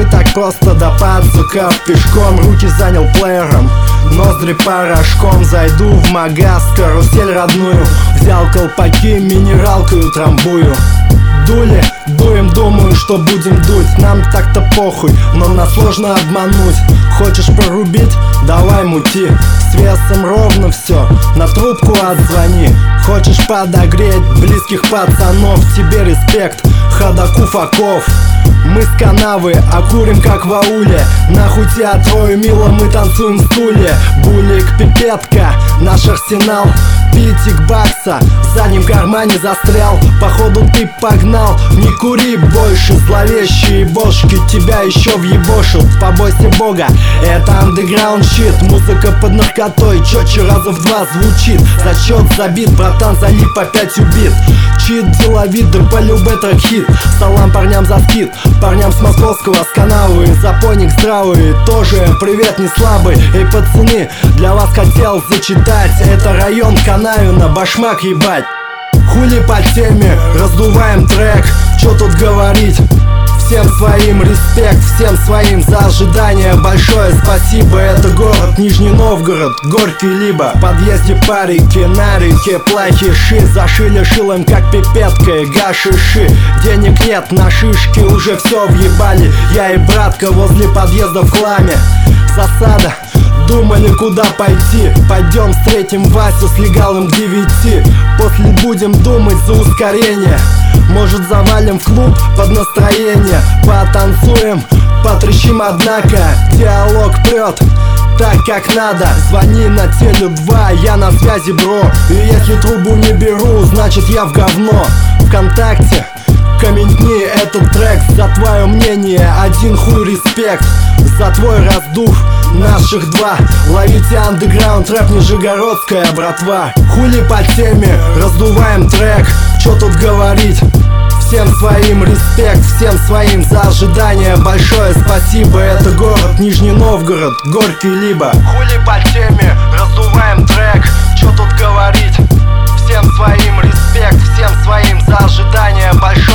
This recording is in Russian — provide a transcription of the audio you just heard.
так просто до пацуков пешком. Руки занял плеером, ноздри порошком. Зайду в магаз, карусель родную. Взял колпаки, минералкою трамбую. Дули, дуем, думаю, что будем дуть. Нам так-то похуй, но нас сложно обмануть. Хочешь порубить? Давай мути. С весом ровно все, на трубку отзвони. Хочешь подогреть близких пацанов? Тебе респект, ходаку факов. Мы с канавы, а курим как в ауле. Нахуй тебя трое, мило, мы танцуем в стуле. Булик, пипетка, наш арсенал. Питик бакса, в заднем кармане застрял. Походу ты погнал, не кури больше. Зловещие бошки тебя еще въебошил. Побойся бога, это андеграунд щит. Музыка под наркотой, четче раза в 2 звучит. Зачет забит, братан, залип опять убит. Чит деловит, да полюбе трек хит. Салам парням за скид, парням с московского, с канавы. Запойник здравый, тоже привет не слабый. Эй, пацаны, для вас хотел зачитать. Это район Канавина, башмак ебать. Хули по теме, раздуваем трек. Чё тут говорить? Всем своим респект, всем своим за ожидание. Большое спасибо, это город Нижний Новгород, Горький либо. В подъезде парики, на реке плохиши. Зашили шилом как пипеткой гашиши. Денег нет, на шишки уже все въебали. Я и братка возле подъезда в хламе. Засада, думали куда пойти. Пойдем встретим Васю с легалом к 9. После будем думать за ускорение. Может завалим в клуб под настроение. Потанцуем, потрещим, однако диалог прет так как надо. Звони на Теле2, я на связи, бро. И если трубу не беру, значит я в говно. ВКонтакте комментни этот трек. За твое мнение один хуй респект. За твой раздув наших 2. Ловите андеграунд, рэп нижегородская братва. Хули по теме, раздуваем трек. Чё тут говорить? Всем своим респект, всем своим за ожидание. Большое спасибо, это город Нижний Новгород, Горький либо. Хули по теме, раздуваем трек. Чё тут говорить? Всем своим респект, всем своим за ожидание. Большое